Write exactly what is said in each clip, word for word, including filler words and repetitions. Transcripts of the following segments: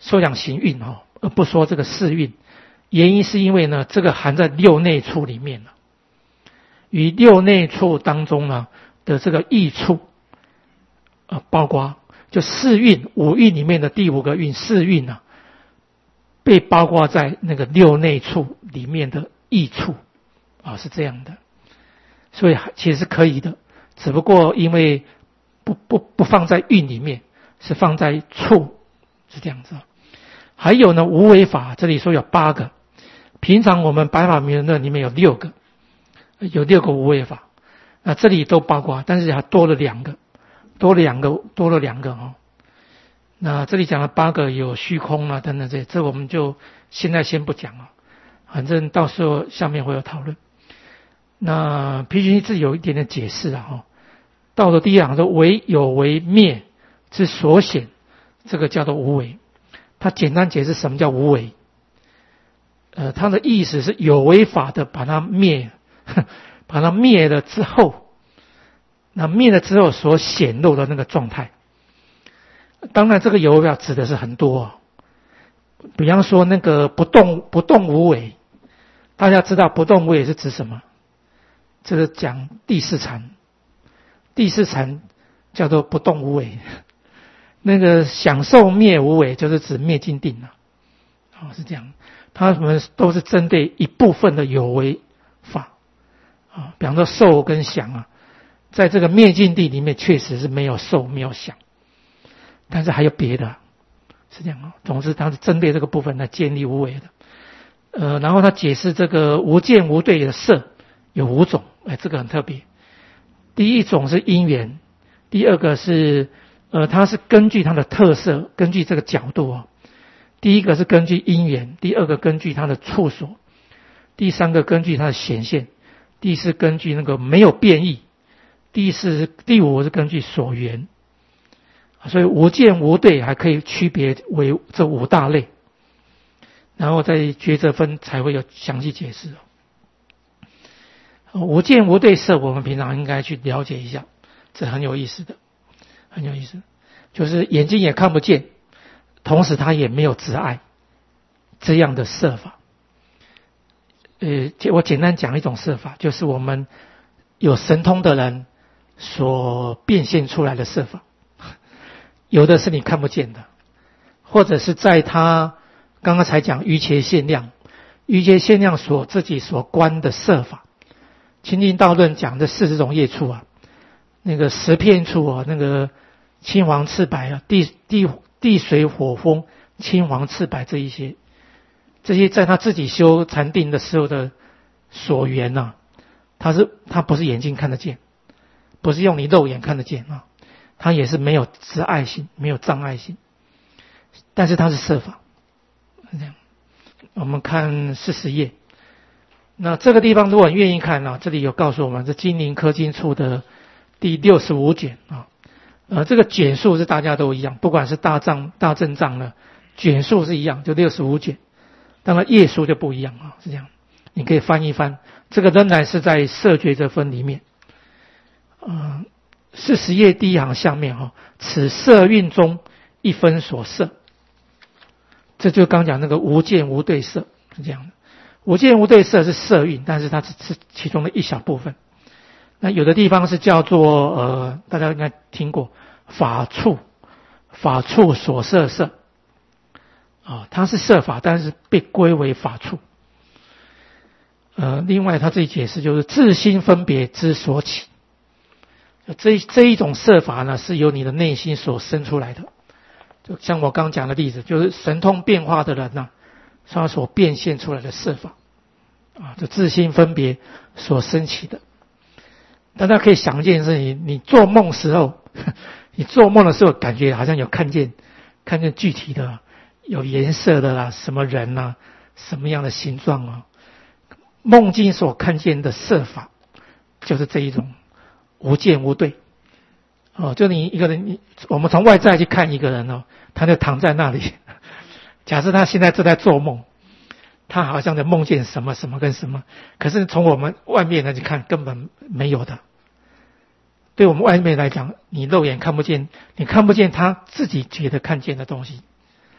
说讲行蕴哦，而不说这个四蕴。原因是因为呢，这个含在六内处里面了，与六内处当中呢的这个意处，呃，包括就四蕴五蕴里面的第五个蕴四蕴啊，被包括在那个六内处里面的意处啊，是这样的。所以其实是可以的，只不过因为不不不放在蕴里面，是放在处，是这样子。还有呢，无为法这里说有八个，平常我们百法明论里面有六个，有六个无为法，那这里都包括，但是还多了两个，多了两个，多了两个哦。那这里讲了八个，有虚空啊等等这些，这我们就现在先不讲了，反正到时候下面会有讨论。那皮群自己有一点点解释啊哈，到了第一行说为有为灭之所显，这个叫做无为。他简单解释什么叫无为，呃，他的意思是有为法的把它灭，把它灭了之后，那灭了之后所显露的那个状态。当然，这个有为法指的是很多、啊，比方说那个不动不动无为，大家知道不动无为是指什么？这个讲第四禅，第四禅叫做不动无为。那个享受灭无为就是指灭尽定了，哦，是这样。他们都是针对一部分的有为法啊，比方说受跟想啊，在这个灭尽定里面确实是没有受没有想，但是还有别的，是这样啊。总之，他是针对这个部分来建立无为的。呃，然后他解释这个无见无对的色有五种，哎，这个很特别。第一种是因缘，第二个是。呃，它是根据它的特色，根据这个角度啊。第一个是根据因缘，第二个根据它的处所，第三个根据它的显现，第四根据那个没有变异，第四第五是根据所缘。所以无见无对还可以区别为这五大类，然后在抉择分才会有详细解释。无见无对色，我们平常应该去了解一下，这很有意思的。很有意思，就是眼睛也看不见，同时它也没有执爱，这样的色法。呃，我简单讲一种色法，就是我们有神通的人所变现出来的色法，有的是你看不见的，或者是在他刚刚才讲瑜伽限量，瑜伽限量所自己所观的色法。清净道论讲的四十种业处啊，那个十片处啊，那个青黄赤白啊，地地地水火风青黄赤白这一些，这些在他自己修禅定的时候的所缘呐、啊，他是他不是眼睛看得见，不是用你肉眼看得见啊，他也是没有执爱心，没有障碍心，但是他是色法，是这样。我们看四十页，那这个地方如果你愿意看啊，这里有告诉我们，这金陵科经处的第六十五卷啊。呃，这个卷数是大家都一样，不管是大藏、大正藏呢，卷数是一样，就六十五卷。当然页数就不一样啊，是这样。你可以翻一翻，这个仍然是在色觉这分里面。嗯，四十页第一行下面哈、哦，此色蕴中一分所色，这就刚讲那个无见无对色是这样的。无见无对色是色蕴，但是它只是其中的一小部分。那有的地方是叫做呃，大家应该听过法处，法处所摄色啊，它是摄法，但是被归为法处。呃，另外他自己解释就是自心分别之所起，这这一种摄法呢，是由你的内心所生出来的。就像我刚讲的例子，就是神通变化的人呢、啊，他所变现出来的摄法啊，这自心分别所生起的。大家可以想一件事情，你做梦时候，你做梦的时候感觉好像有看见，看见具体的，有颜色的啦，什么人啊，什么样的形状啊，梦境所看见的色法，就是这一种无见无对。哦，就你一个人，你我们从外在去看一个人哦，他就躺在那里，假设他现在正在做梦，他好像在梦见什么什么跟什么，可是从我们外面来去看根本没有的。对我们外面来讲，你肉眼看不见，你看不见他自己觉得看见的东西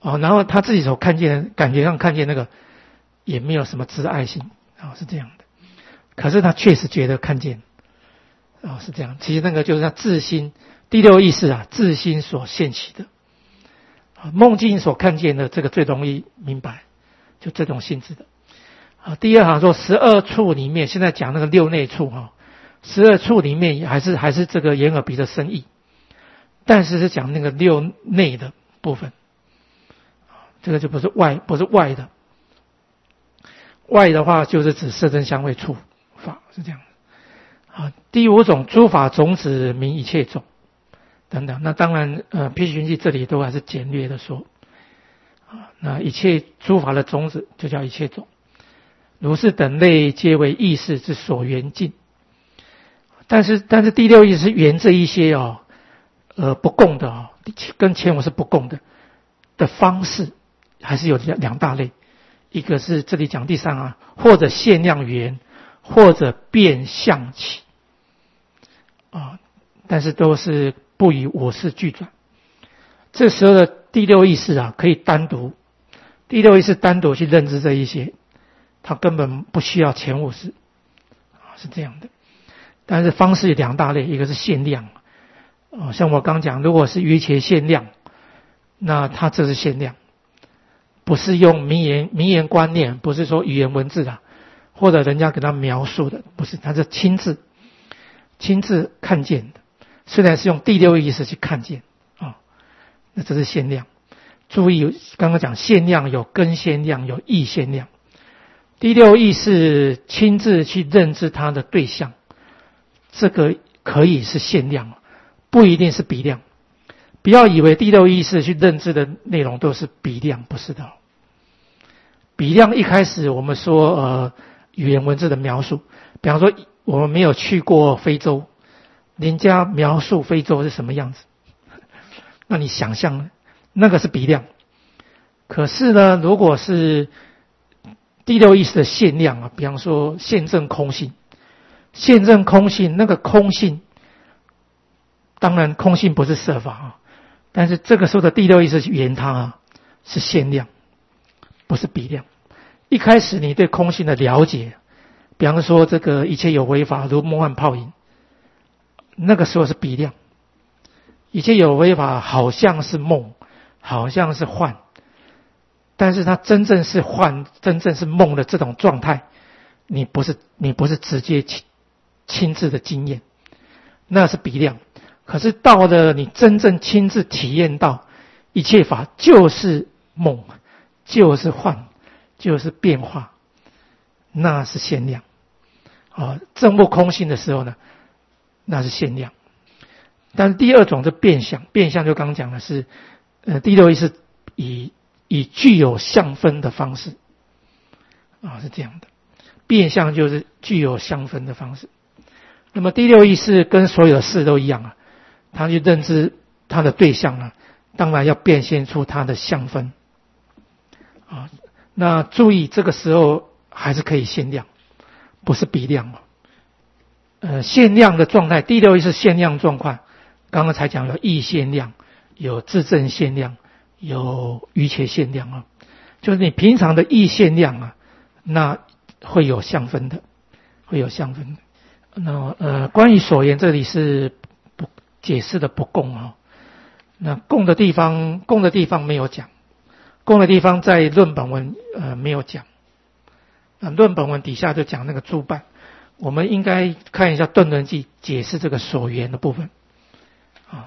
哦，然后他自己所看见，感觉上看见那个也没有什么自爱性，哦，是这样的。可是他确实觉得看见，哦，是这样。其实那个就是他自心第六意识啊，自心所现起的。梦境所看见的这个最容易明白，就这种性质的。啊，第二行说十二处里面，现在讲那个六内处哈，十二处里面还是还是这个眼耳鼻的身意，但是是讲那个六内的部分，这个就不是外，不是外的。外的话就是指色声香味触法，是这样的。啊，第五种诸法种子名一切种。等等，那当然，呃，辟邪经这里都还是简略的说，啊，那一切诸法的种子就叫一切种，如是等类皆为意识之所缘境。但是，但是第六意识是缘这一些哦，呃，不共的哦，跟前五是不共的的方式，还是有两大类，一个是这里讲第三啊，或者限量缘，或者变相起，啊，但是都是不以我是俱转。这时候的第六意识啊，可以单独，第六意识单独去认知这一些，它根本不需要前五识，啊，是这样的。但是方式有两大类，一个是限量，啊，像我刚讲，如果是于切限量，那它这是限量，不是用名言名言观念，不是说语言文字的，或者人家给他描述的，不是，它是亲自亲自看见的。虽然是用第六意识去看见啊，哦，那这是限量。注意，刚刚讲限量有根限量，有意限量。第六意识亲自去认知它的对象，这个可以是限量，不一定是比量。不要以为第六意识去认知的内容都是比量，不是的。比量一开始我们说呃语言文字的描述，比方说我们没有去过非洲，人家描述非洲是什么样子，那你想象呢？那个是比量。可是呢，如果是第六意识的限量啊，比方说现证空性，现证空性那个空性，当然空性不是色法啊，但是这个时候的第六意识言它啊是限量，不是比量。一开始你对空性的了解，比方说这个一切有为法如梦幻泡影，那个时候是比量。一切有为法好像是梦，好像是幻，但是它真正是幻，真正是梦的这种状态，你不是你不是直接亲亲自的经验，那是比量。可是到了你真正亲自体验到一切法就是梦，就是幻，就是变化，那是限量。啊，证悟空性的时候呢，那是限量。但是第二种是变相，变相就刚刚讲的是，呃，第六意识以以具有相分的方式，啊，是这样的。变相就是具有相分的方式。那么第六意识跟所有的事都一样啊，他去认知他的对象呢，当然要变现出他的相分。啊，那注意这个时候还是可以限量，不是比量啊。呃，限量的状态，第六意识限量状况。刚刚才讲有意限量，有自证限量，有余切限量啊，就是你平常的意限量啊，那会有相分的，会有相分的。那呃，关于所言这里是不解释的不共啊，那共的地方，共的地方没有讲，共的地方在论本文呃没有讲，啊，论本文底下就讲那个诸伴，我们应该看一下顿轮记解释这个所言的部分。啊，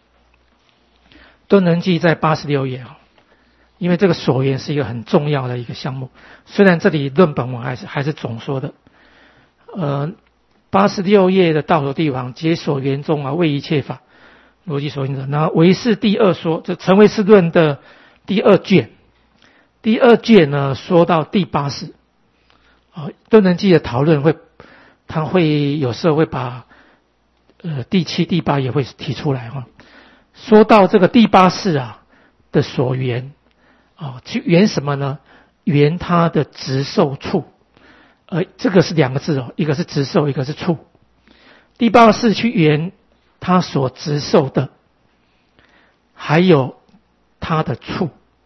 顿轮记在八十六页啊，因为这个所缘是一个很重要的一个项目。虽然这里论本文还是还是总说的，呃，八十六页的倒数地方解所缘中啊，为一切法逻辑所缘者。那唯是第二说，这成唯识论的第二卷，第二卷呢说到第八世啊，顿轮记的讨论会，他会有时候会把。呃，第七、第八也会提出来哈。说到这个第八世啊的所缘啊，去缘什么呢？缘它的执受处，呃，这个是两个字哦，一个是执受，一个是处。第八世去缘它所执受的，还有它的处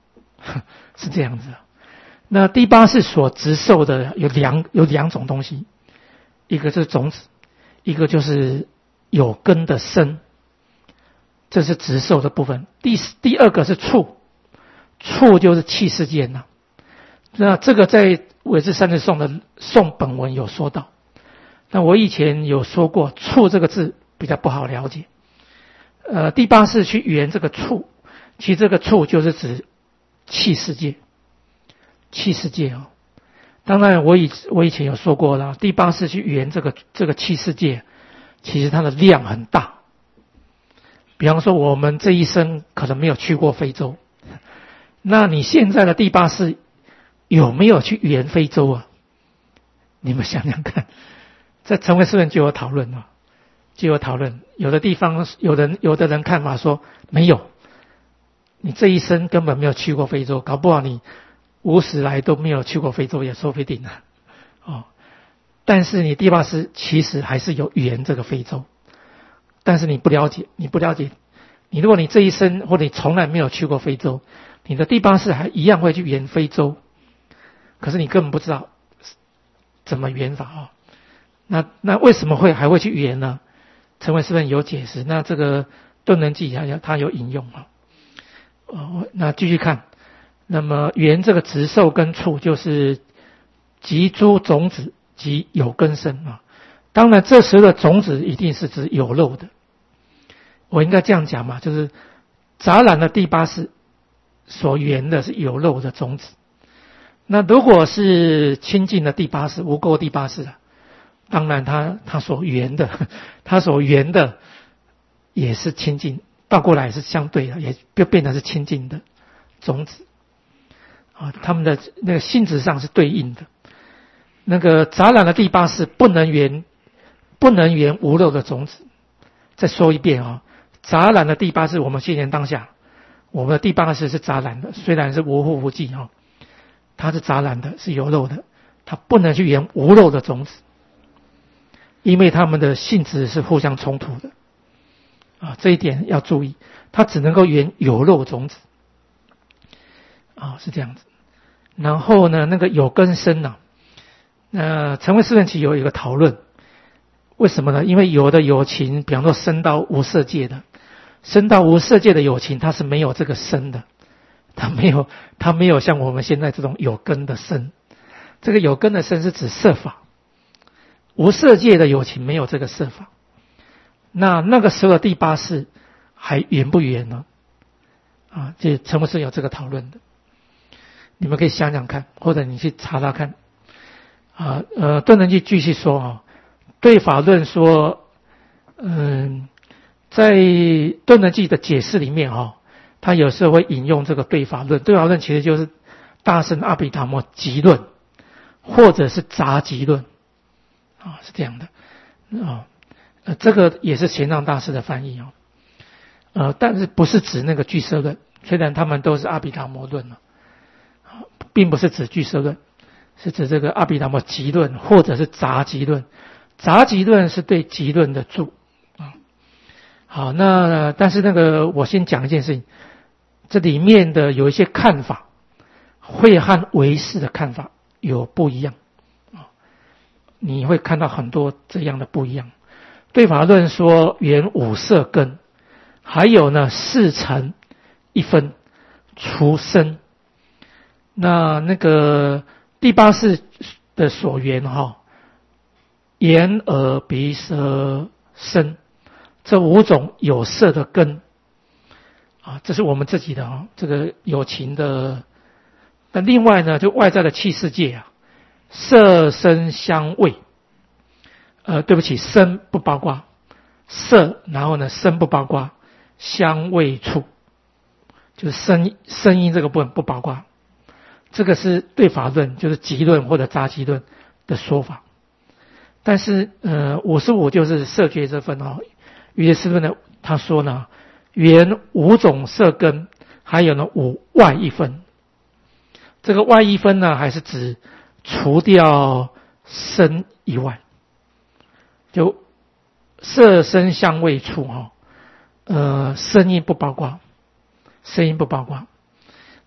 是这样子。那第八世所植受的有两有两种东西，一个是种子，一个就是有根的生，这是植受的部分。第第二个是处，处就是气世界呢。那这个在韦志三世颂的颂本文有说到，那我以前有说过，处这个字比较不好了解。呃，第八世去圆这个处，其实这个处就是指气世界，气世界哦。当然我以我以前有说过了，第八世去圆这个这个气世界，其实它的量很大。比方说我们这一生可能没有去过非洲，那你现在的第八世有没有去圆非洲啊？你们想想看，在成为诗人就有讨论啊，就有讨论。有的地方有人有的人看法说没有，你这一生根本没有去过非洲，搞不好你五十来都没有去过非洲也说不定啊。哦，但是你第八世其实还是有圆这个非洲，但是你不了解，你不了解，你如果你这一生或者你从来没有去过非洲，你的第八世还一样会去圆非洲，可是你根本不知道怎么圆法啊、哦。那那为什么会还会去圆呢？陈伟诗人有解释，那这个顿能记他他有引用啊。哦，那继续看，那么圆这个植受跟处就是集诸种子及有根生啊。当然这时的种子一定是指有肉的，我应该这样讲嘛，就是杂染的第八世所圆的是有肉的种子。那如果是清净的第八世，无垢第八世啊，当然他他所圆的，他所圆的也是清净，倒过来是相对的，也就变成是清净的种子啊，他们的那个性质上是对应的。那个杂染的第八世不能圆，不能圆无漏的种子。再说一遍啊，杂染的第八世，我们现前当下，我们的第八世是杂染的，虽然是无惑无记啊，它是杂染的，是有漏的，它不能去圆无漏的种子。因为它们的性质是互相冲突的啊，这一点要注意，它只能够圆有漏种子啊，是这样子。然后呢，那个有根生呢、啊，那成为诗人其有一个讨论，为什么呢？因为有的有情，比方说生到无色界的，生到无色界的有情，它是没有这个生的，它没有，它没有像我们现在这种有根的生。这个有根的生是指色法。无色界的有情没有这个色法，那那个时候的第八世还圆不圆呢？啊，这陈博士有这个讨论的，你们可以想想看，或者你去查查看。啊，呃，顿能记继续说啊，对法论说，嗯，在顿能记的解释里面哈，他有时候会引用这个对法论，对法论其实就是大乘阿毗达摩集论，或者是杂集论。啊，是这样的，啊，呃，这个也是玄奘大师的翻译啊，呃，但是不是指那个俱舍论，虽然他们都是阿毗达摩论啊，并不是指俱舍论，是指这个阿毗达摩集论或者是杂集论，杂集论是对集论的注啊。好，那但是那个我先讲一件事情，这里面的有一些看法，会和唯识的看法有不一样。你会看到很多这样的不一样。对法论说圆五色根，还有呢四尘一分除生。那那个第八世的所缘哈，眼耳鼻舌身这五种有色的根啊，这是我们自己的啊，这个有情的。那另外呢，就外在的气世界啊。色声香味，呃，对不起，声不包括色，然后呢，声不包括香味触，就是声声音这个部分不包括。这个是对法论，就是集论或者杂集论的说法。但是，呃，五十五就是色觉这分哦，于是师父呢，他说呢，原五种色根，还有呢五外一分。这个外一分呢，还是指除掉声以外，就色声香味触哈，呃，声音不包括，声音不包括。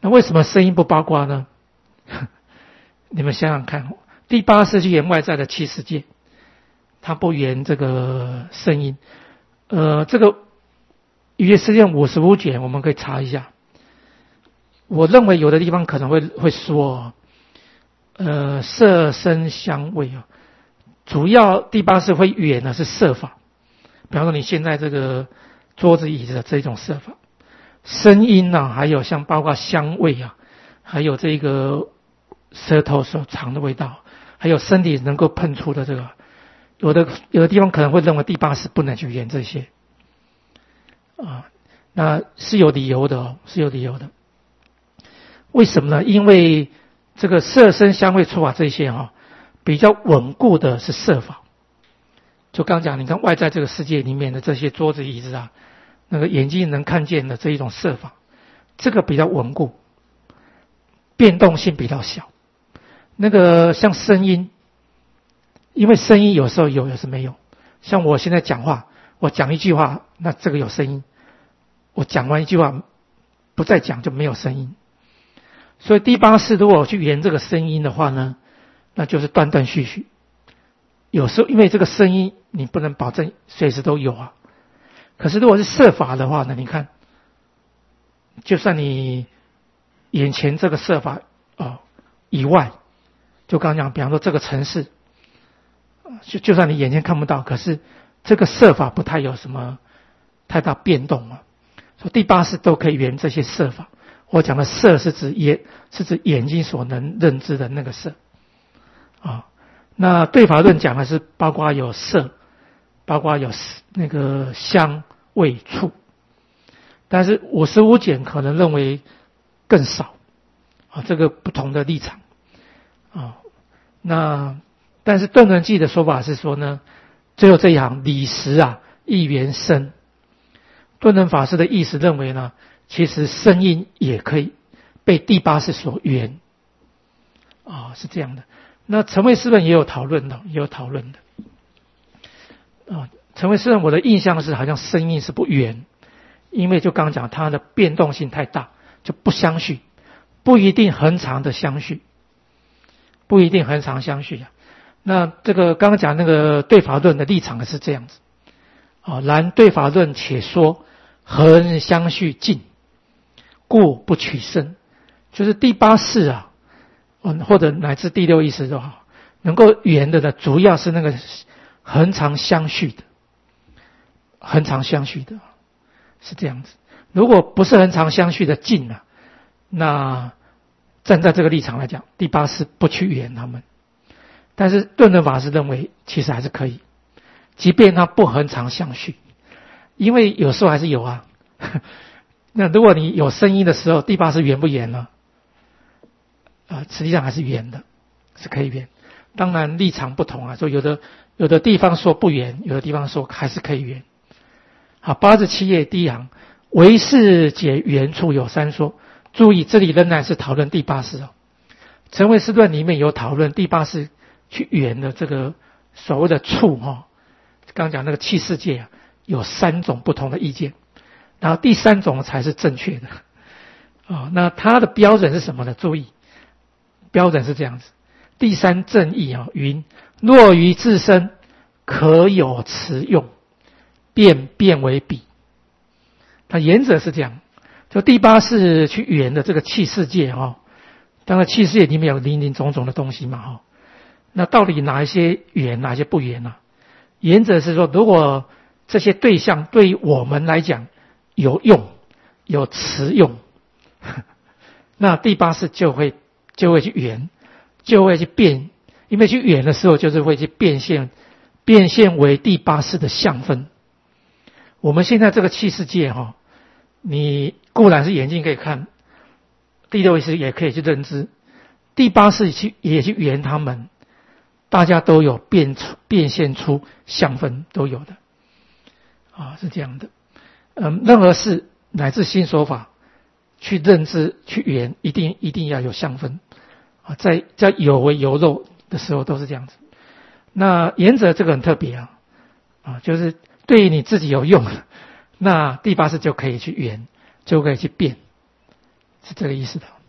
那为什么声音不包括呢？你们想想看，第八识去缘外在的七世界，它不缘这个声音。呃，这个语言实践五十五卷，我们可以查一下。我认为有的地方可能会会说，呃，色声香味啊，主要第八识会缘的是色法，比方说你现在这个桌子椅子的这种色法，声音啊，还有像包括香味啊，还有这个舌头所尝的味道，还有身体能够喷出的这个，有的有的地方可能会认为第八识不能去缘这些啊，那是有理由的哦，是有理由的。为什么呢？因为这个色声香味触法这些哈、哦，比较稳固的是色法。就刚讲，你看外在这个世界里面的这些桌子椅子啊，那个眼睛能看见的这一种色法，这个比较稳固，变动性比较小。那个像声音，因为声音有时候有，有时没有。像我现在讲话，我讲一句话，那这个有声音；我讲完一句话，不再讲就没有声音。所以第八识如果去缘这个声音的话呢，那就是断断续续。有时候因为这个声音你不能保证随时都有啊，可是如果是色法的话呢，你看，就算你眼前这个色法哦以外，就刚刚讲，比方说这个城市，就就算你眼前看不到，可是这个色法不太有什么太大变动嘛，所以第八识都可以缘这些色法。我讲的色是指眼，是指眼睛所能认知的那个色啊。那对法论讲的是包括有色，包括有那个香味触，但是五十五卷可能认为更少啊，这个不同的立场啊。那但是顿顿记的说法是说呢，最后这一行理实啊亦缘声。顿顿法师的意思认为呢，其实声音也可以被第八识所缘啊，是这样的。那陈慧师论也有讨论的，也有讨论的啊。陈慧师论我的印象是好像声音是不缘，因为就刚刚讲它的变动性太大，就不相续，不一定恒常的相续，不一定恒常相续啊。那这个刚刚讲那个对法论的立场是这样子啊，然对法论且说恒相续尽，故不取声，就是第八识啊，或者乃至第六意识都好，能够缘的呢，主要是那个恒常相续的，恒常相续的，是这样子。如果不是恒常相续的尽啊，那站在这个立场来讲，第八识不去缘他们。但是顿顿法师认为，其实还是可以，即便它不恒常相续，因为有时候还是有啊。那如果你有声音的时候，第八识缘不缘呢？啊、呃，实际上还是缘的，是可以缘。当然立场不同啊，所以有的有的地方说不缘，有的地方说还是可以缘。好，八十七页第一行，唯识解缘处有三说。注意，这里仍然是讨论第八识哦。陈慧师论里面有讨论第八识去缘的这个所谓的处哈、哦，刚刚讲那个七世界啊，有三种不同的意见，然后第三种才是正确的啊、哦。那它的标准是什么呢？注意，标准是这样子：第三正义啊，云若于自身可有持用，便变为彼。它原则是这样，就第八识去缘的这个气世界哈、哦，当然气世界里面有林林总总的东西嘛哈、哦。那到底哪一些缘，哪些不缘呢、啊？原则是说，如果这些对象对于我们来讲有用、有持用，那第八识就会就会去缘，就会去变，因为去缘的时候，就是会去变现，变现为第八识的相分。我们现在这个气世界哈、哦，你固然是眼睛可以看，第六意识也可以去认知，第八识去也去缘他们。大家都有变出变现出相分，都有的啊，是这样的。嗯，任何事乃至新说法，去认知去缘，一定一定要有相分啊，在在有为有肉的时候都是这样子。那原则这个很特别啊，啊，就是对于你自己有用，那第八识就可以去缘，就可以去变，是这个意思的。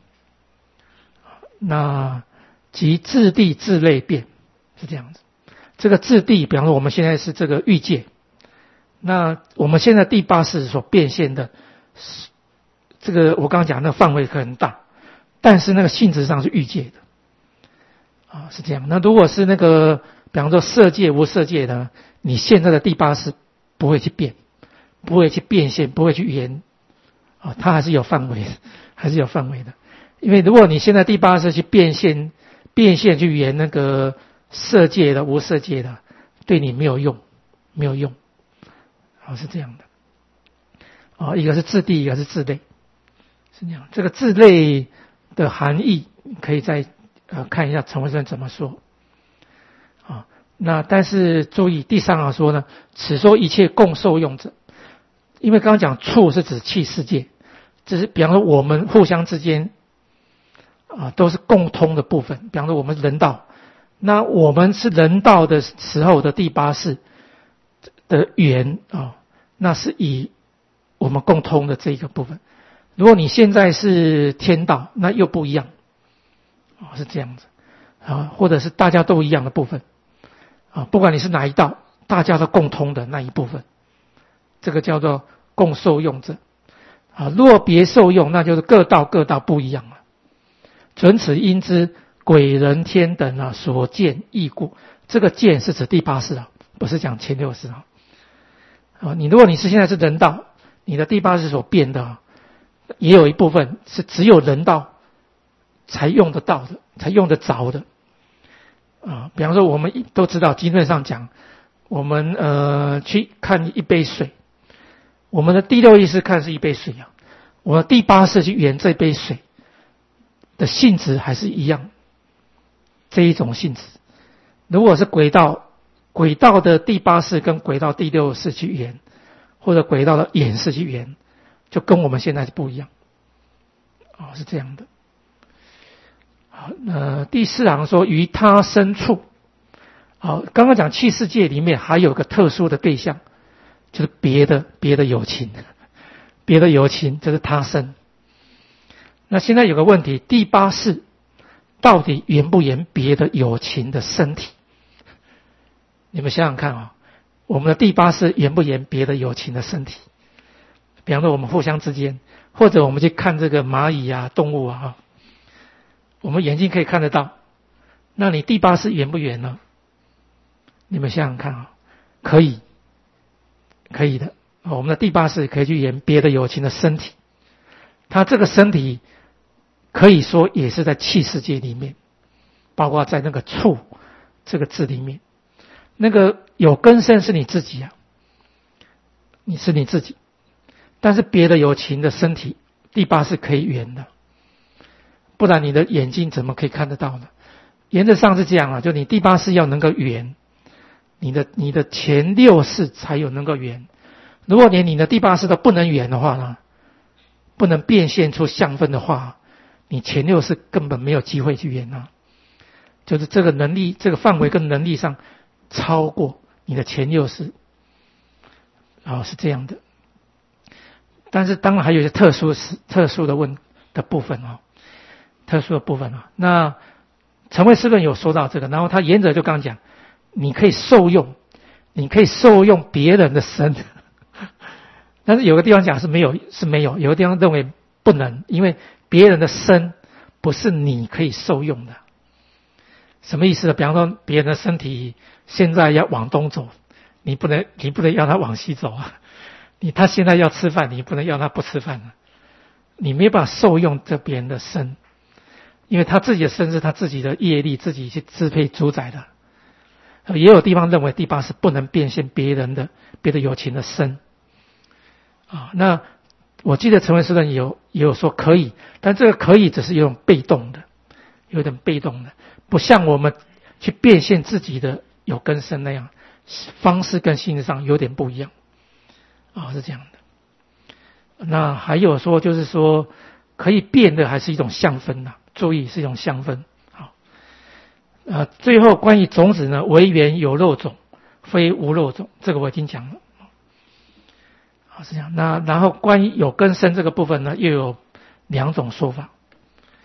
那即质地质类变，是这样子。这个质地，比方说我们现在是这个欲界，那我们现在第八识所变现的，这个我刚刚讲那个范围很大，但是那个性质上是欲界的，啊，是这样。那如果是那个，比方说色界、无色界呢，你现在的第八识不会去变，不会去变现，不会去缘，啊，它还是有范围的，还是有范围的。因为如果你现在第八识去变现、变现去缘那个色界的、无色界的，对你没有用，没有用，啊，是这样的。啊，一个是质地，一个是质类，是这样。这个质类的含义可以再呃看一下陈慧生怎么说。啊，那但是注意第三行说呢，此说一切共受用者，因为刚刚讲处是指气世界，只是比方说我们互相之间啊都是共通的部分，比方说我们人道，那我们是人道的时候的第八识的缘啊，那是以我们共通的这一个部分。如果你现在是天道，那又不一样，啊，是这样子啊，或者是大家都一样的部分啊，不管你是哪一道，大家都共通的那一部分，这个叫做共受用者啊。若别受用，那就是各道各道不一样了。准此因之鬼人天等啊所见异故，这个见是指第八识啊，不是讲前六识啊。啊，你如果你是现在是人道，你的第八识所变的，也有一部分是只有人道才用得到的，才用得着的。啊，比方说我们都知道经论上讲，我们呃去看一杯水，我们的第六意识看是一杯水啊，我的第八识去缘这杯水的性质还是一样，这一种性质。如果是轨道，轨道的第八识跟轨道第六识去缘，或者轨道的眼识去缘，就跟我们现在是不一样，哦，是这样的。好，那第四行说于他生处，好，刚刚讲气世界里面还有个特殊的对象，就是别的别的有情，别的有情就是他生。那现在有个问题，第八识到底缘不缘别的有情的身体？你们想想看啊，我们的第八识缘不缘别的有情的身体？比方说我们互相之间，或者我们去看这个蚂蚁啊、动物啊，我们眼睛可以看得到，那你第八识缘不缘呢？你们想想看啊，可以，可以的。我们的第八识可以去缘别的有情的身体，它这个身体可以说也是在气世界里面，包括在那个处这个字里面，那个有根身是你自己啊，你是你自己，但是别的有情的身体，第八识可以缘的，不然你的眼睛怎么可以看得到呢？原则上是这样啊，就你第八识要能够缘，你的你的前六识才有能够缘。如果连你的第八识都不能缘的话呢，不能变现出相分的话，你前六识根本没有机会去缘啊。就是这个能力，这个范围跟能力上超过你的前六识，哦，是这样的。但是当然还有一些特殊特殊的问的部分哦，特殊的部分啊。那陈慧思论有说到这个，然后他原则就刚讲，你可以受用，你可以受用别人的身，但是有个地方讲是没有，是没有，有个地方认为不能，因为别人的身不是你可以受用的。什么意思呢？比方说别人的身体现在要往东走，你不能你不能要他往西走啊。你他现在要吃饭，你不能要他不吃饭啊。你没办法受用这别人的身，因为他自己的身是他自己的业力自己去支配主宰的。也有地方认为第八识不能变现别人的别的有情的身啊。那我记得陈慧思论有也有说可以，但这个可以只是有种被动的，有点被动的，不像我们去变现自己的有根身那样，方式跟性质上有点不一样啊，是这样的。那还有说就是说可以变的还是一种相分呐，注意是一种相分。好，呃，最后关于种子呢，为缘有肉种，非无肉种，这个我已经讲了。好，是这样。那然后关于有根身这个部分呢，又有两种说法。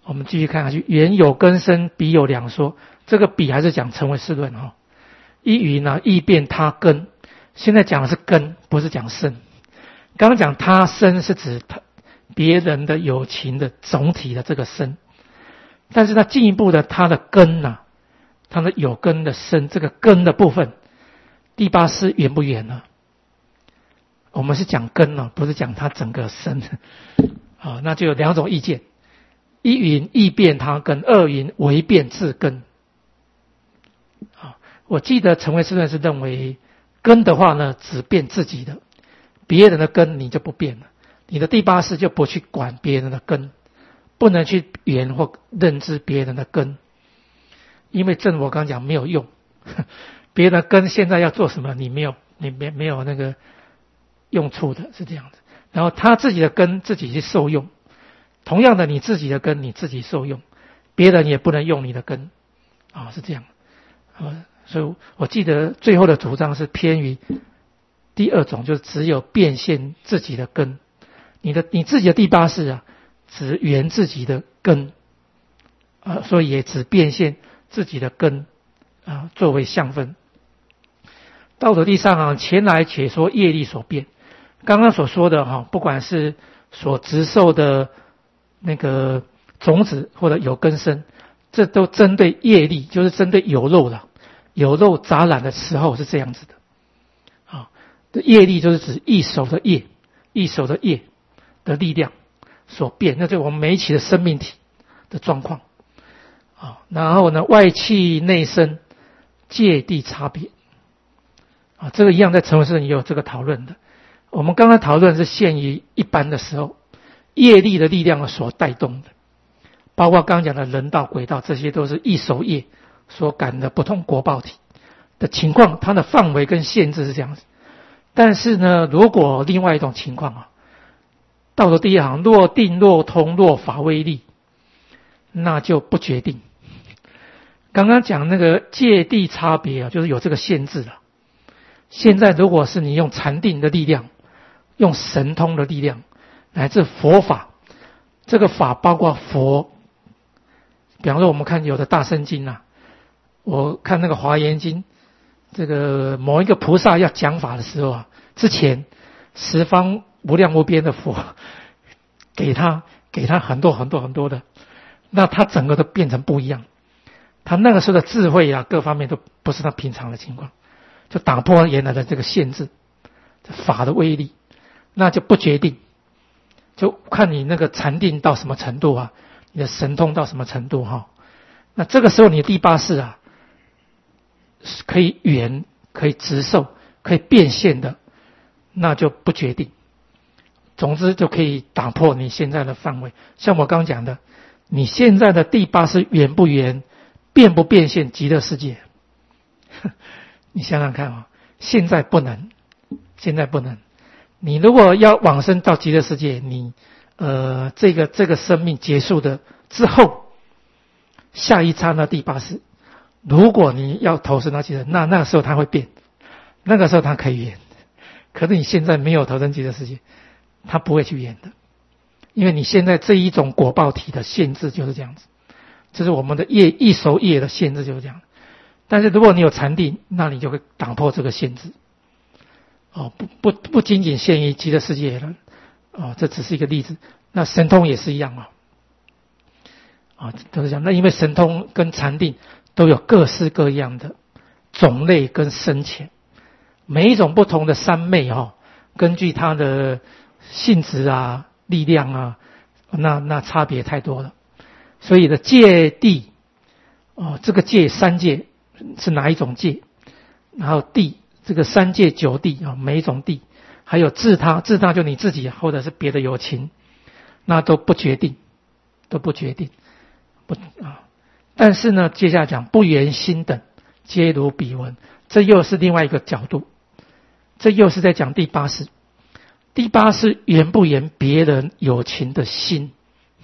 我们继续看下去，缘有根生，彼有两说。这个彼还是讲成唯识论哈。一云呢，异变他根，现在讲的是根，不是讲生。刚刚讲他生是指他别人的有情的总体的这个生，但是他进一步的他的根呐、啊，他的有根的生，这个根的部分，第八识圆不圆呢？我们是讲根哦，不是讲他整个生。啊，那就有两种意见。一云异变他根，二云唯变自根。啊，我记得成唯识论是认为根的话呢，只变自己的，别人的根你就不变了，你的第八识就不去管别人的根，不能去圆或认知别人的根，因为正我刚讲没有用，别人的根现在要做什么，你没有，你没没有那个用处的，是这样子。然后他自己的根自己去受用。同样的，你自己的根你自己受用，别人也不能用你的根，啊，是这样。啊，所以我记得最后的主张是偏于第二种，就是只有变现自己的根，你的你自己的第八识啊，只圆自己的根，啊，所以也只变现自己的根，啊，作为相分。道德第三行，前来且说业力所变。刚刚所说的哈，不管是所植受的那个种子或者有根生，这都针对业力，就是针对有漏的，有漏杂染的时候是这样子的。啊，这业力就是指一手的业，一手的业的力量所变，那就是我们每一期的生命体的状况。啊，然后呢，外气内生，界地差别。啊，这个一样在成唯识论也有这个讨论的。我们刚刚讨论是限于一般的时候，业力的力量所带动的，包括刚刚讲的人道、鬼道，这些都是一手业所感的不同果报体的情况，它的范围跟限制是这样子。但是呢，如果另外一种情况啊，道德第一行，若定若通若法威力，那就不决定。刚刚讲那个界地差别啊，就是有这个限制了。现在如果是你用禅定的力量，用神通的力量，乃至佛法，这个法包括佛，比方说我们看有的大乘经啊，我看那个华严经，这个某一个菩萨要讲法的时候啊，之前十方无量无边的佛给他给他很多很多很多的，那他整个都变成不一样，他那个时候的智慧啊，各方面都不是他平常的情况，就打破原来的这个限制，法的威力，那就不决定，就看你那个禅定到什么程度啊，你的神通到什么程度哈。那这个时候你的第八识啊，可以圆，可以直受，可以变现的，那就不决定。总之就可以打破你现在的范围。像我刚刚讲的，你现在的第八识圆不圆，变不变现极乐世界？你想想看啊，现在不能，现在不能。你如果要往生到极乐世界，你呃这个这个生命结束的之后，下一刹那第八识，如果你要投生到极乐，那那个时候它会变，那个时候它可以圆。可是你现在没有投生极乐世界，它不会去圆的，因为你现在这一种果报体的限制就是这样子，这是我们的业一手业的限制就是这样。但是如果你有禅定，那你就会打破这个限制。哦，不不不仅仅限于极乐世界了，哦，这只是一个例子。那神通也是一样啊，啊、哦，都是这样。那因为神通跟禅定都有各式各样的种类跟深浅，每一种不同的三昧哈、哦，根据它的性质啊、力量啊，那那差别太多了。所以的界地，哦，这个界三界是哪一种界？然后地。这个三界九地啊，每一种地，还有自他，自他就你自己或者是别的有情，那都不决定，都不决定，不啊。但是呢，接下来讲不圆心等，皆如彼闻，这又是另外一个角度，这又是在讲第八识。第八识圆不圆别人有情的心？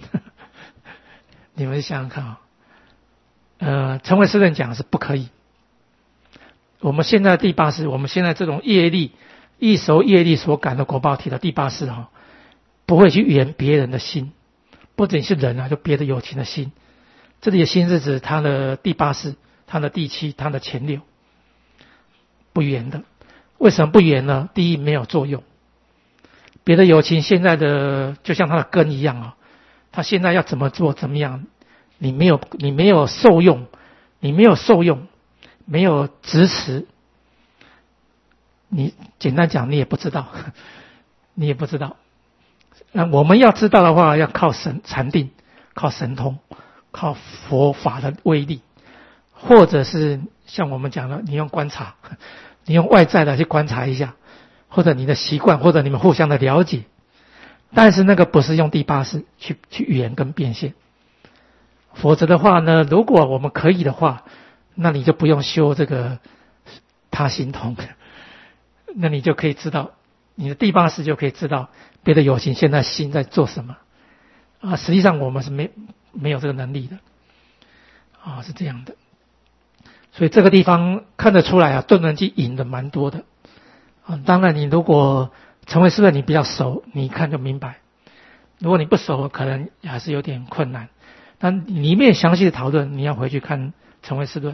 你们想想看啊，呃，成唯识论讲的是不可以。我们现在的第八识，我们现在这种业力一手业力所感的果报体的第八识哈，不会去圆别人的心， 不仅是人啊，就别的有情的心。这里的心是指他的第八识、他的第七、他的前六，不圆的。为什么不圆呢？第一，没有作用。别的有情现在的就像他的根一样啊，他现在要怎么做怎么样，你没有你没有受用，你没有受用，没有支持，你简单讲你也不知道，你也不知道。那我们要知道的话，要靠神禅定，靠神通，靠佛法的威力，或者是像我们讲的，你用观察，你用外在的去观察一下，或者你的习惯，或者你们互相的了解。但是那个不是用第八识去去语言跟变现，否则的话呢，如果我们可以的话，那你就不用修这个他心通，那你就可以知道，你的第八识就可以知道别的有情现在心在做什么啊。实际上我们是没没有这个能力的啊，是这样的。所以这个地方看得出来啊，顿能记引的蛮多的啊。当然，你如果成为师论你比较熟，你一看就明白。如果你不熟，可能还是有点困难。但里面详细的讨论，你要回去看成为师论。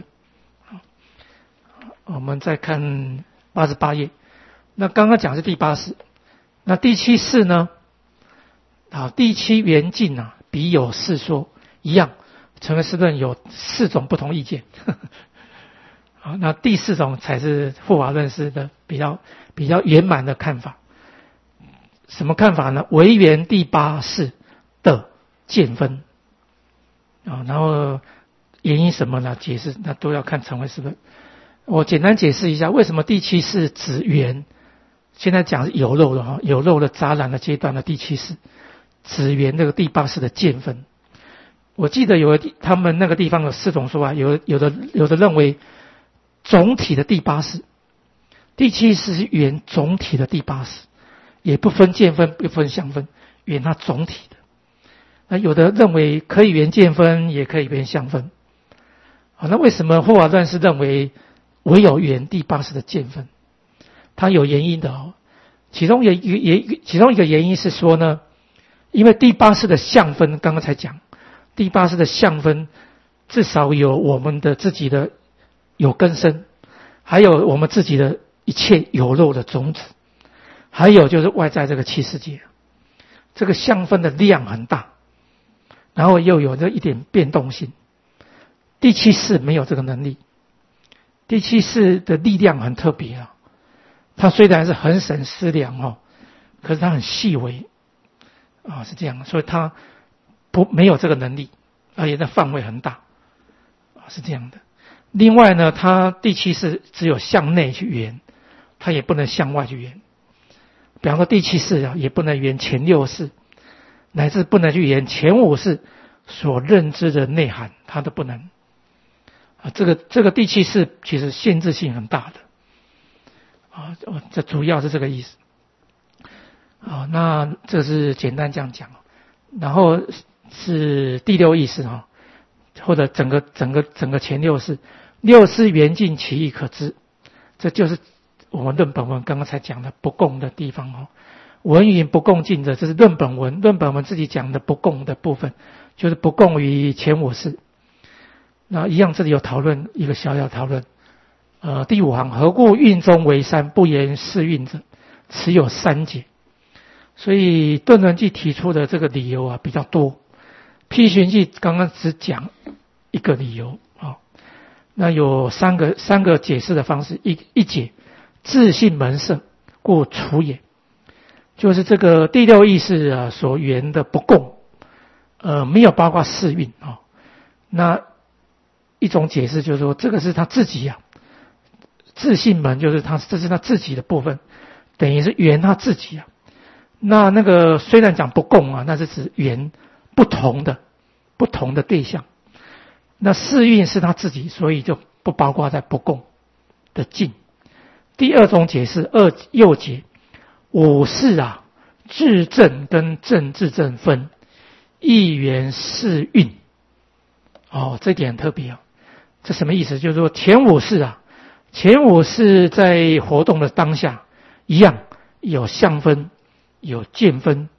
我们再看八十八页。那刚刚讲是第八识，那第七识呢？啊，第七圆镜啊，彼有四说一样。成为师论有四种不同意见。好，那第四种才是护法论师的比较比较圆满的看法。什么看法呢？唯缘第八识的见分啊，然后原因什么呢？解释那都要看成为师论。我简单解释一下，为什么第七识指缘？现在讲是有漏的哈，有漏的杂染的阶段的第七识，指缘这个第八识的见分。我记得有的他们那个地方有四种说法，有有的有的认为总体的第八识，第七识是缘总体的第八识。也不分见分，不分相分，缘它总体的。那有的认为可以缘见分，也可以缘相分。好，那为什么护法论师认为唯有缘第八识的见分？它有原因的哦。其中有一个原，其中一个原因是说呢，因为第八识的相分，刚刚才讲，第八识的相分至少有我们的自己的有根生，还有我们自己的一切有漏的种子。还有就是外在这个七世界，这个相分的量很大，然后又有这一点变动性。第七识没有这个能力，第七识的力量很特别啊，它虽然是很省思量哦，可是它很细微啊，是这样，所以它不没有这个能力，而且它范围很大啊，是这样的。另外呢，它第七识只有向内去圆，它也不能向外去圆。比方说第七识啊，也不能圆前六识，乃至不能去圆前五识所认知的内涵，它都不能啊。这个这个第七识其实限制性很大的啊，这主要是这个意思啊。那这是简单这样讲，然后是第六意识啊，或者整个整个整个前六识，六识圆镜其意可知，这就是我们论本文刚刚才讲的不共的地方哦。文云不共尽的，这是论本文，论本文自己讲的不共的部分，就是不共于前五识。那一样，这里有讨论一个小小讨论。呃，第五行，何故运中为三，不言四运者？此有三解。所以顿轮记提出的这个理由啊比较多，批寻记刚刚只讲一个理由啊、哦。那有三个三个解释的方式，一一解。自性门色，故除也。就是这个第六意识啊所缘的不共，呃，没有包括四蕴啊、哦。那一种解释就是说，这个是他自己啊，自性门就是他，这是他自己的部分，等于是缘他自己啊。那那个虽然讲不共啊，那是指缘不同的不同的对象。那四蕴是他自己，所以就不包括在不共的境。第二种解释，二右解，五识啊，自证跟正自证分，一元四蕴。哦，这点很特别啊。这什么意思？就是说前五识啊，前五识在活动的当下，一样有相分、有见分、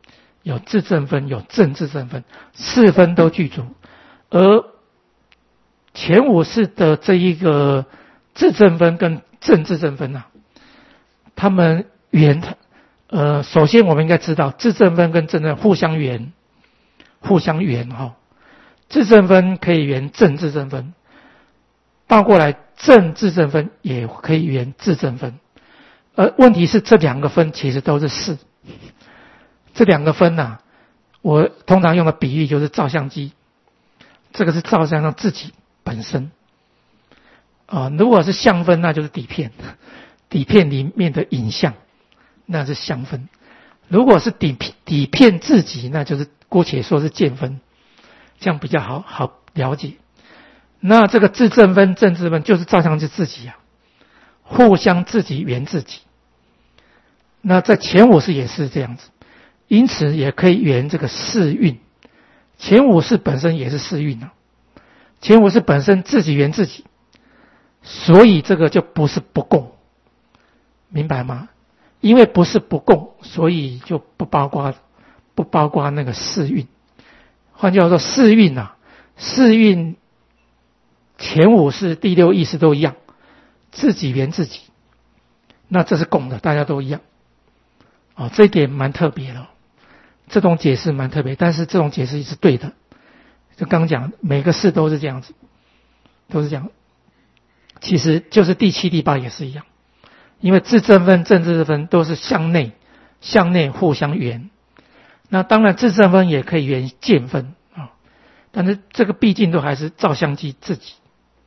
有自证分，有正自证分，四分都具足。而前五识的这一个自证分跟正自证分啊，他们缘呃，首先我们应该知道自证分跟正证互相缘，互相缘哈、哦。自证分可以缘正自证分，倒过来正自证分也可以缘自证分。而问题是这两个分其实都是识。这两个分啊，我通常用的比喻就是照相机，这个是照相上自己本身啊、呃，如果是相分那就是底片，底片里面的影像那是相分，如果是底底片自己那就是姑且说是见分，这样比较好好了解。那这个自证分正自分就是照相机自己啊，互相自己缘自己。那在前五识也是这样子，因此也可以缘这个识蕴。前五识本身也是识蕴啊，前五识本身自己缘自己，所以这个就不是不共，明白吗？因为不是不共，所以就不包括不包括那个识蕴。换句话说，识蕴啊，识蕴前五识第六意识都一样，自己缘自己，那这是共的，大家都一样。哦，这一点蛮特别的，这种解释蛮特别，但是这种解释是对的。就刚讲，每个识都是这样子，都是这样。其实就是第七、第八也是一样，因为自证分、正自分都是向内，向内互相缘。那当然，自证分也可以缘见分啊、哦，但是这个毕竟都还是照相机自己。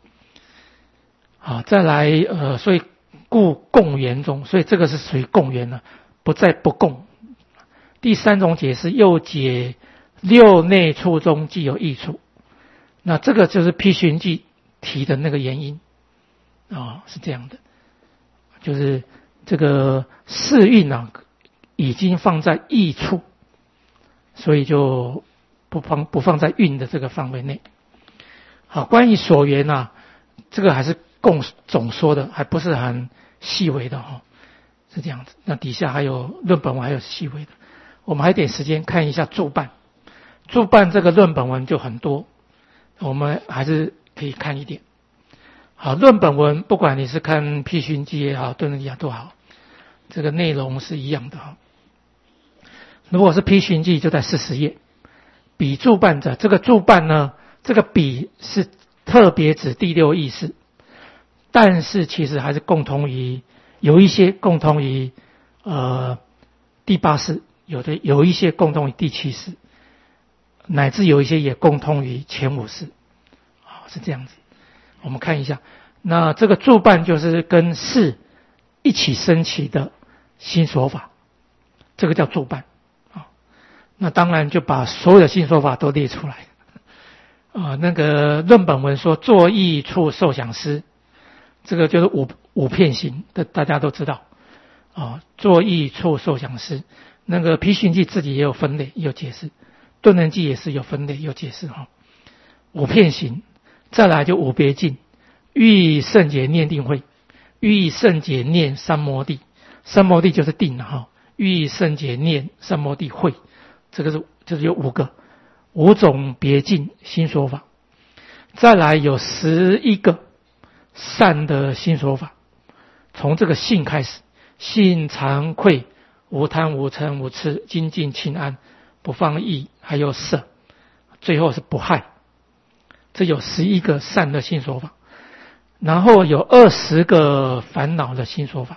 好，再来呃，所以故共缘中，所以这个是属于共缘了。不在不共。第三种解释又解六内处中既有异处，那这个就是批寻记提的那个原因啊、哦，是这样的，就是这个识蕴啊已经放在异处，所以就不放不放在蕴的这个范围内。好，关于所缘啊，这个还是共总说的，还不是很细微的哈、哦。是这样子，那底下还有论本文，还有细微的，我们还有点时间看一下注半。注半这个论本文就很多，我们还是可以看一点。好，论本文不管你是看批寻记也好，顿也都好，这个内容是一样的哈。如果是批寻记就在四十页，比注半者，这个注半呢，这个比是特别指第六意识，但是其实还是共同于。有一些共通于呃第八识，有的有一些共通于第七识，乃至有一些也共通于前五识，啊、哦、是这样子。我们看一下，那这个注半就是跟识一起升起的新说法，这个叫注半啊、哦。那当然就把所有的新说法都列出来啊、呃。那个论本文说作意处受想思，这个就是五。五片行的大家都知道啊，作意处受想思，那个批寻记自己也有分类，也有解释，顿能记也是有分类，有解释哈。五片行，再来就五别境，欲圣解念定慧，欲圣解念三摩地，三摩地就是定了哈，欲圣解念三摩地慧，这个是就是有五个五种别境新说法，再来有十一个善的新说法。从这个性开始，性惭愧，无贪无嗔无痴，精进清安，不放逸，还有舍，最后是不害。这有十一个善的新说法，然后有二十个烦恼的新说法。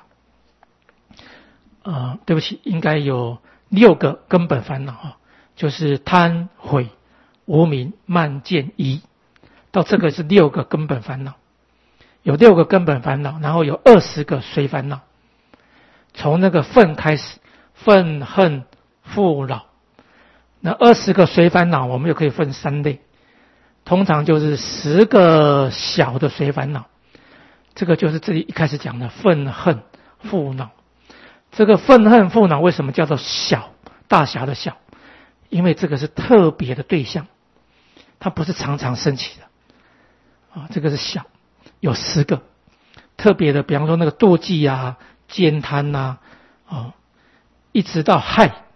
呃，对不起，应该有六个根本烦恼啊，就是贪、悔、无明、慢、见、疑，到这个是六个根本烦恼。有六个根本烦恼，然后有二十个随烦恼。从那个愤开始，愤恨富恼，那二十个随烦恼，我们又可以分三类。通常就是十个小的随烦恼，这个就是这里一开始讲的愤恨富恼。这个愤恨富恼为什么叫做小？大小的小，因为这个是特别的对象，它不是常常升起的啊，这个是小。有十个特别的，比方说那个妒忌啊、奸贪呐，哦，一直到害，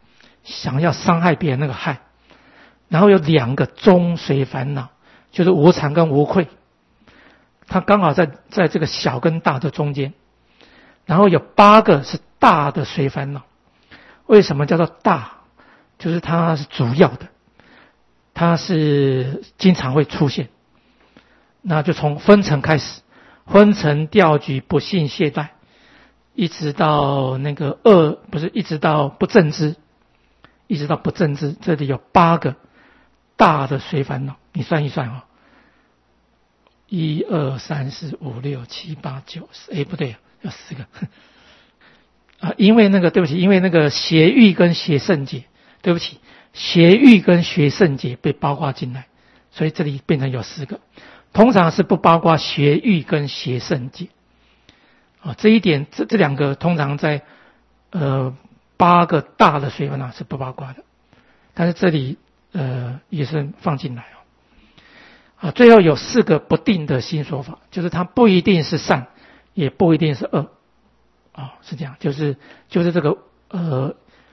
想要伤害别人那个害，然后有两个中随烦恼，就是无常跟无愧，它刚好在在这个小跟大的中间，然后有八个是大的随烦恼。为什么叫做大？就是它是主要的，它是经常会出现。那就从昏沉开始，昏沉、掉举、不信、懈怠，一直到那个恶，不是一直到不正知，一直到不正知，这里有八个大的随烦恼，你算一算啊、哦，一二三四五六七八九十，哎，不对，要十个啊，因为那个对不起，因为那个邪欲跟邪圣解，对不起，邪欲跟邪圣解被包括进来，所以这里变成有十个。通常是不包括邪欲跟邪圣解啊，这一点这这两个通常在呃八个大的随烦恼是不包括的，但是这里呃也是放进来哦。啊，最后有四个不定的新说法，就是它不一定是善，也不一定是恶啊，是这样，就是就是这个呃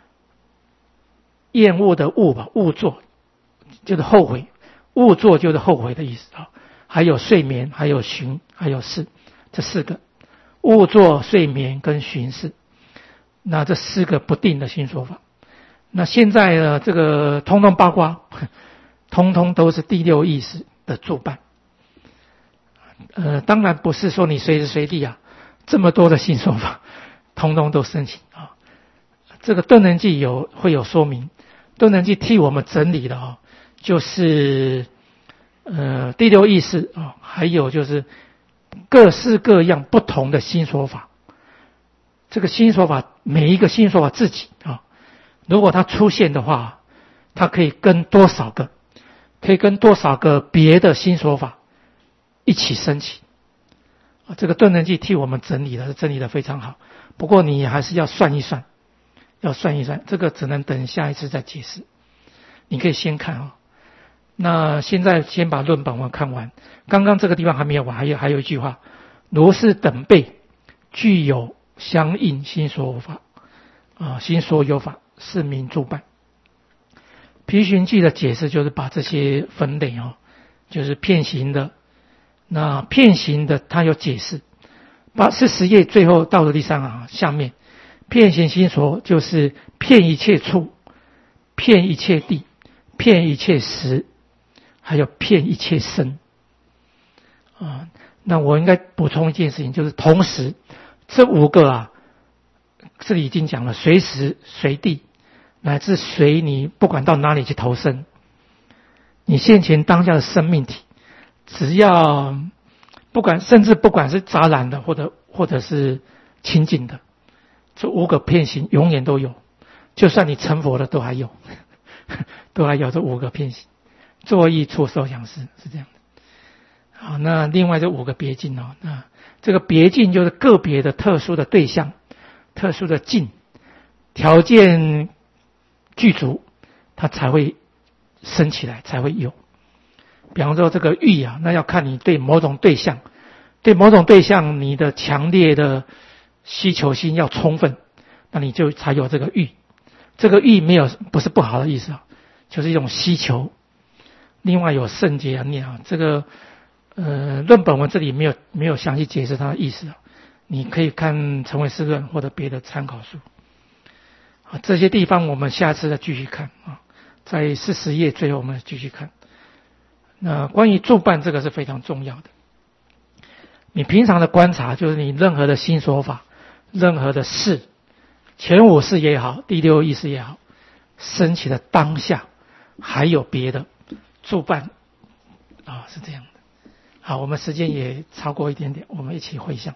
厌恶的恶吧，恶作就是后悔，恶作就是后悔的意思啊。还有睡眠，还有寻，还有事，这四个恶作、睡眠跟寻事，那这四个不定的新说法。那现在呢，这个通通包括，通通都是第六意识的作伴。呃，当然不是说你随时随地啊，这么多的新说法，通通都申请啊。这个顿能记有会有说明，顿能记替我们整理的啊，就是呃第六意识啊，还有就是各式各样不同的新说法。这个新说法，每一个新说法自己啊，如果它出现的话，它可以跟多少个，可以跟多少个别的新说法一起升起啊。这个顿能记替我们整理的，整理的非常好。不过你还是要算一算，要算一算，这个只能等下一次再解释。你可以先看啊。那现在先把论本文看完。刚刚这个地方还没有完，还有还有一句话：如是等辈具有相应新说法啊，新说有法是名诸伴。毗寻记的解释就是把这些分类哦，就是遍行的。那遍行的它有解释，八四十页最后到的第三行下面，遍行新说就是遍一切处，遍一切地，遍一切时，还有遍一切身啊。那我应该补充一件事情，就是同时这五个啊，这里已经讲了，随时随地乃至随你不管到哪里去投生，你现前当下的生命体，只要不管甚至不管是杂染的或者或者是清净的，这五个遍行永远都有，就算你成佛了都还有，都还有这五个遍行。作意处受想事是这样的。好，那另外这五个别境哦，那这个别境就是个别的特殊的对象，特殊的境，条件具足，它才会升起来，才会有。比方说这个欲啊，那要看你对某种对象，对某种对象你的强烈的需求心要充分，那你就才有这个欲。这个欲没有不是不好的意思啊，就是一种需求。另外有圣洁啊念啊，这个呃论本文这里没有没有详细解释它的意思啊，你可以看成唯识论或者别的参考书。啊，这些地方我们下次再继续看啊，在四十页最后我们继续看。那关于助伴这个是非常重要的。你平常的观察就是你任何的新说法，任何的事，前五识也好，第六意识也好，升起的当下还有别的助伴啊，是这样的。好，我们时间也超过一点点，我们一起回想。